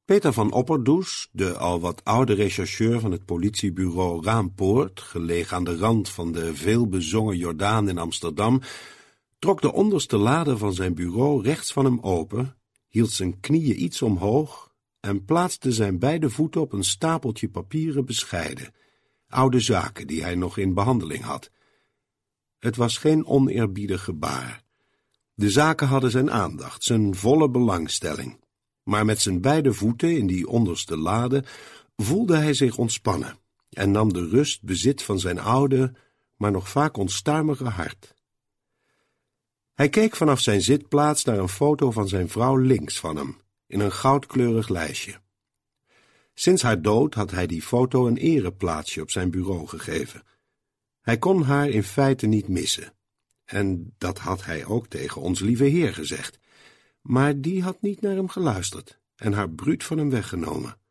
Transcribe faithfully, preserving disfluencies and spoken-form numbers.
Peter van Opperdoes, de al wat oude rechercheur van het politiebureau Raampoort, gelegen aan de rand van de veelbezongen Jordaan in Amsterdam, trok de onderste lade van zijn bureau rechts van hem open, hield zijn knieën iets omhoog en plaatste zijn beide voeten op een stapeltje papieren bescheiden, oude zaken die hij nog in behandeling had. Het was geen oneerbiedig gebaar. De zaken hadden zijn aandacht, zijn volle belangstelling. Maar met zijn beide voeten in die onderste lade voelde hij zich ontspannen en nam de rust bezit van zijn oude, maar nog vaak onstuimige hart. Hij keek vanaf zijn zitplaats naar een foto van zijn vrouw links van hem, in een goudkleurig lijstje. Sinds haar dood had hij die foto een ereplaatsje op zijn bureau gegeven. Hij kon haar in feite niet missen, en dat had hij ook tegen ons lieve Heer gezegd. Maar die had niet naar hem geluisterd en haar bruut van hem weggenomen.